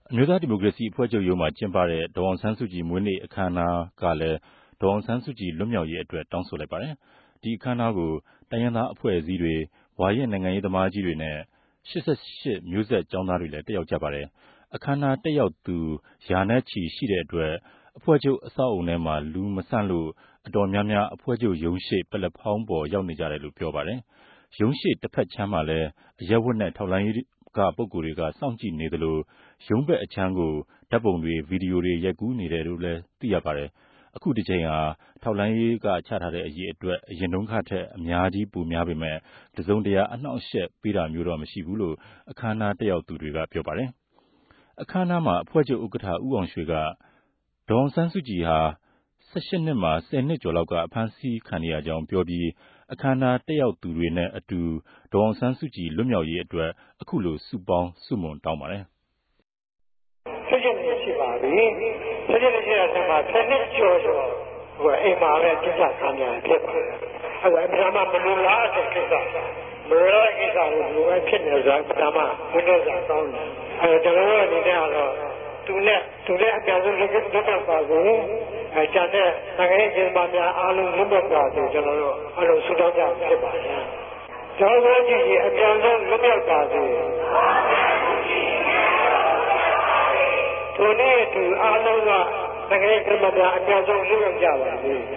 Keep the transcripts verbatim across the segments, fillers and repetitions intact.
အမျိုးသားဒီမိုကရေစီအဖွဲ့ချုပ်ရုံးမှာကျင်းပတဲ့ဒေါ်အောင်ဆန်းစုကြည်မွေးနေ့အခမ်းအနားကလည်းဒေါ်အောင်ဆန်းစုကြည်လွတ်မြောက်ရေးအတွက်တောင်းဆိုလိုက်ပါတယ်။ဒီအခမ်းအနားကိုတိုင်းရင်းသားအဖွဲ့အစည်းတွေ၊ဝါရင့်နိုင်ငံရေးသမားကြီးတွေနဲ့ရှစ်ဆယ့်ရှစ်မျိုးဆက်ကျောင်းသားတွေလည်းတက်ရောက်ကြပါတယ်။အခမ်းအနားတက်ရောက်သူရာနဲ့ချီရှိတဲ့အတွက်အဖွဲ့ချုပ်အဆောက်အအုံထဲမှာလူမဆန့်လို့အတော်များများအဖွဲ့ချုပ်ရုံးရှေ့ပလက်ဖောင်းပေါ်ရောက်နေကြတယ်လို့ပြောပါတယ်။ရုံးရှေ့တစ်ဖက်ခြမ်းမှာလည်းအရပ်ဝတ်နဲ့ထောက်လှမ်းရေးကပုဂ္ဂိုလ်တွေကစောင့်ကြည့်နေသလိုရုံးဘက်အခြမ်းကိုဓာတ်ပုံတွေဗီဒီယိုတွေရိုက်ကူးနေတယ်လို့လည်းသိရပါတယ်။အခုတစ်ချိန်ဟာထောက်လှမ်းရေးကချထားတဲ့အရေးအတွက်အရင်တုန်းကထက်အများကြီးပိုများပေမဲ့တစုံတရာအနှောင့်အယှက်ပေးတာမျိုးတော့မရှိဘူးလို့အခမ်းအနားတက်ရောက်သူတွေကပြောပါတယ်။အခမ်းအနားမှာအဖွဲ့ချုပ်ဥက္ကဋ္ဌဦးအောင်ရွှေကဒေါ်အောင်ဆန်းစုကြည်ဟာဆယ့်ရှစ်နှစ်မှာဆယ်နှစ်ကျော်လောက်ကအဖမ်းဆီးခံနေရကြောင်းပြောပြီးအခမ်းအနားတက်ရောက်သူတွေနဲ့အတူဒေါ်အောင်ဆန်းစုကြည်လွတ်မြောက်ရေးအတွက်အခုလိုစုပေါင်းစုမွန်တောင်းပါတယ်။ဆယ့်ရှစ်နှစ်ရှိပါပြီ။ဆယ့်ရှစ်နှစ်ရှိတဲ့အခါမှာဆယ်နှစ်ကျော်ကျော်ဟိုအိမ်မှာပဲကျန်းစာခံရဖြစ်ပါတယ်။အဲ့ဒါအမှန်မှမလို့လားတဲ့ကိစ္စမလို့လားကိစ္စကိုဘယ်လိုဖြစ်နေလဲဆိုတာမှဘယ်လိုသာတောင်းတယ်။အဲကျွန်တော်တို့အနေနဲ့ကတော့သူနဲ့သူနဲ့အပြန်ဆုံးလုပ်လုပ်ပါဘူး။အဲကျန်တဲ့နိုင်ငံရေးကျင်းပများအားလုံးလုပ်ပါပါဆိုကျွန်တော်တို့အဲ့လိုဆုတောင်းကြဖြစ်ပါတယ်။ကျောင်းသားကြီးကြီးအပြန်ဆုံးလုပ်ရပါစေ။ဒီနေ့သူအားလုံးကနိုင်ငံရေးကျင်းပများအပြန်ဆုံးလုပ်ရကြပါစေ။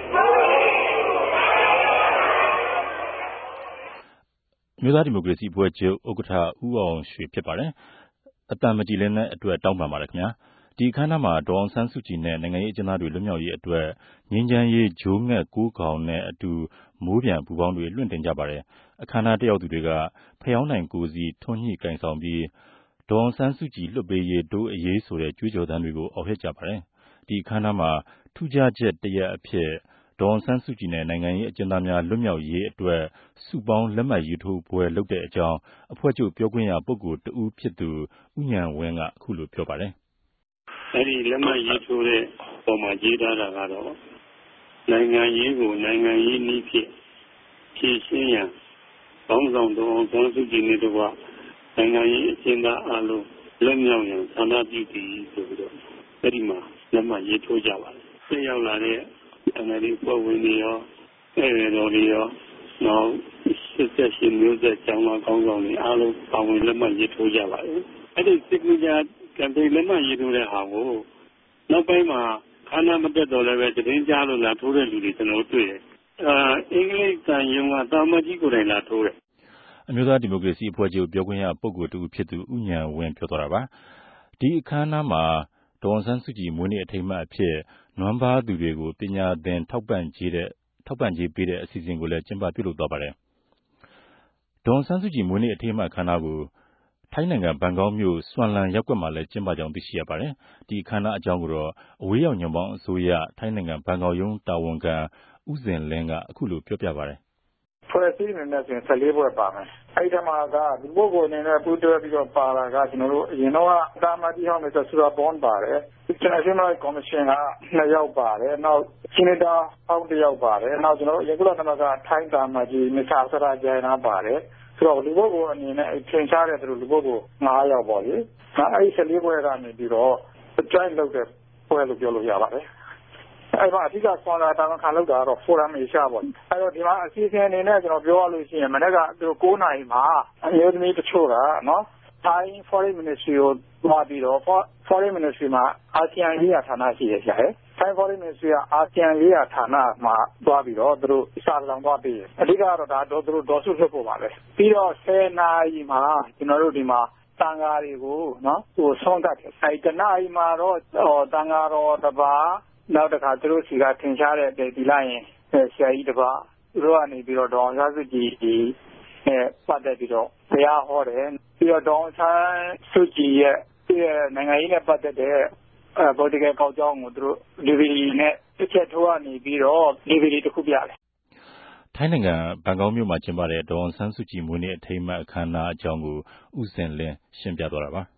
မြို့သားဒီမိုကရေစီအဖွဲ့ချုပ်ဥက္ကဋ္ဌဦးအောင်ရွှေဖြစ်ပါတယ်။အတန်မကြည်လင်းတဲ့အတွက်တောင်းပန်ပါတယ်ခင်ဗျာ။ဒီအခမ်းအနားမှာဒေါ်အောင်ဆန်းစုကြည်နဲ့နိုင်ငံရေးအကျဉ်းသားတွေလွတ်မြောက်ရေးအတွက်ငြိမ်းချမ်းရေးဂျိုးငှက်ကိုးကောင်နဲ့အတူမိုးပြန်ပူပေါင်းတွေလွှင့်တင်ကြပါတယ်။အခမ်းအနားတက်ရောက်သူတွေကဖျောင်းနိုင်ကိုစီထွန်းညှိကင်ဆောင်ပြီးဒေါ်အောင်ဆန်းစုကြည်လွတ်ပေးရေးတိုးအရေးဆိုတဲ့ကြွေးကြော်သံတွေကိုအော်ဟစ်ကြပါတယ်။ဒီအခမ်းအနားမှာထူးခြားချက်တစ်ရပ်အဖြစ်ဒေါ်အောင်ဆန်းစုကြည်နဲ့နိုင်ငံရေးအကျဉ်းသားများလွတ်မြောက်ရေးအတွက်စုပေါင်းလက်မှတ်ရေးထိုးပွဲလုပ်တဲ့အကြောင်းအဖွဲ့ချုပ်ပြောခွင့်ရပုဂ္ဂိုလ်တဦးဖြစ်သူဦးဉာဏ်ဝင်းကအခုလိုပြောပါတယ်။အဲဒီလက်မှတ်ရေးထိုးတဲ့ပုံမှာရေးထားတာကတော့နိုင်ငံရေးကိုနိုင်ငံရေးနည်းဖြင့်ဖြည့်ရှင်းရန်ပေါင်းဆောင်ဒေါ်အောင်ဆန်းစုကြည်နဲ့တကွနိုင်ငံရေးအကျဉ်းသားအလုံးလွတ်မြောက်ရန်ဆန္ဒပြုတည်ဆိုပြီးတော့အဲဒီမှာလက်မှတ်ရေးထိုးကြပါတယ်။ဆက်ရောက်လာတဲ့နိုင်ငံရေးဖွဲ့ဝင်တွေရောအဲတော်တွေရောနောက်စစ်ဆက်ရှင်မျိုးဆက်ကျောင်းသားကောင်းဆောင်တွေအားလုံးပါဝင်လက်မှတ်ရေးထိုးကြပါတယ်။အဲဒီစစ်ကူကြကံပေးလက်မှတ်ရေးထိုးတဲ့ဟာကိုနောက်ပိုင်းမှာခန္ဓာမတက်တော့လည်းပဲသတင်းကြားလို့လာထိုးတဲ့လူတွေကျွန်တော်တွေ့တယ်။အာအင်္ဂလိပ်တန်ယုံကတာမကြီးကိုယ်တိုင်လာထိုးတယ်။အမျိုးသားဒီမိုကရေစီအဖွဲ့ချုပ်ပြောခွင့်ရပုဂ္ဂိုလ်တဦးဖြစ်သူဦးဉာဏ်ဝင်းပြောသွားတာပါ။ဒီအခမ်းအနားမှာဒေါ်အောင်ဆန်းစုကြည်မွေးနေ့အထိမ်းအမှတ်အဖြစ်နွမ်းဘားသူတွေကိုပညာသင်ထောက်ပံ့ကြေးတဲ့ထောက်ပံ့ကြေးပေးတဲ့အစီအစဉ်ကိုလည်းကျင်းပပြုလုပ်သွားပါတယ်။ဒေါ်အောင်ဆန်းစုကြည်မွေးနေ့အထိမ်းအမှတ်အခမ်းအနားကိုထိုင်းနိုင်ငံဘန်ကောက်မြို့ဆွမ်လန်ရပ်ကွက်မှာလည်းကျင်းပကြောင်းသိရှိရပါတယ်။ဒီအခမ်းအနားအကြောင်းကိုတော့အဝေးရောက်ညွန့်ပေါင်းအစိုးရထိုင်းနိုင်ငံဘန်ကောက်ရုံးတာဝန်ခံဦးဇင်လင်းကအခုလိုပြောပြပါတယ်။ဖွဲ့စည်းနေတဲ့ဆိုရင်ဆယ်လေးဘွဲ့ပါမယ်။အဲဒီမှာကဒီပုဂ္ဂိုလ်အနေနဲ့ပူးတွဲပြီးတော့ပါတာကကျွန်တော်တို့အရင်တော့တာမကြီးဟောင်းနဲ့ဆူရာဘွန်ပါတယ်။ International Commission ကနှစ်ယောက်ပါတယ်။နောက်ဆီနိတာဟောင်းတစ်ယောက်ပါတယ်။နောက်ကျွန်တော်တို့ရကုလသမဂ္ဂထိုင်းတာမကြီးမစ္စတာဆရာဂျိုင်နာပါတယ်။ဆိုတော့လူပုဂ္ဂိုလ်အနေနဲ့ထင်ရှားတဲ့သူလူပုဂ္ဂိုလ်ငါးယောက်ပေါ့လေ။အဲဒီဆယ်လေးဘွဲ့ကနေပြီးတော့ join လုပ်တဲ့ဘွဲ့လို့ပြောလို့ရပါတယ်။အဲ့မှာအဓိကဆွမ်းတာတာဝန်ခံလောက်တာတော့ Forum Asia ပေါ့အဲ့တော့ဒီမှာအစီအစဉ်အနေနဲ့ကျွန်တော်ပြောရလို့ရှိရင်မနေ့ကသူကိုးနာရီမှာအမျိုးသမီးတချို့ကနော် Thai Foreign Ministry ကိုတွားပြီးတော့ Foreign Ministry မှာအာဆီယံရေးရာဌာနရှိတယ်ကြာဟဲ့ Thai Foreign Ministry ကအာဆီယံရေးရာဌာနမှာတွားပြီးတော့သူတို့စာလောင်တွားပြီးအဓိကတော့ဒါတော့သူတို့ဒေါ်စုလွှတ်ဖို့ပါပဲပြီးတော့ဆယ်နာရီမှာကျွန်တော်တို့ဒီမှာတန်ဃာတွေကိုနော်ဟိုဆုံးတတ်တယ်အဲ့တနာရီမှာတော့တန်ဃာတော်တစ်ပါးနောက်တစ်ခါသူတို့စီကထင်ရှားတဲ့ဒီလိုက်ရင်ဆရာကြီးတစ်ပါးသူတို့ကနေပြီးတော့ဒေါ်အောင်ဆန်းစုကြည်ဒီအဲပတ်သက်ပြီးတော့တရားဟောတယ်ပြီးတော့ဒေါ်အောင်ဆန်းစုကြည်ရဲ့သူ့ရဲ့နိုင်ငံရေးနဲ့ပတ်သက်တဲ့အဲ political ကောက်ကြောင်းကိုသူတို့ D V D နဲ့တစ်ချက်ထိုးကနေပြီးတော့ D V D တစ်ခုပြတယ်ထိုင်းနိုင်ငံဘန်ကောက်မြို့မှာကျင်းပတဲ့ဒေါ်အောင်ဆန်းစုကြည်မွေးနေ့အထိမ်းအမှတ်အခမ်းအနားအကြောင်းကိုဦးစင်လင်းရှင်းပြသွားတာပါ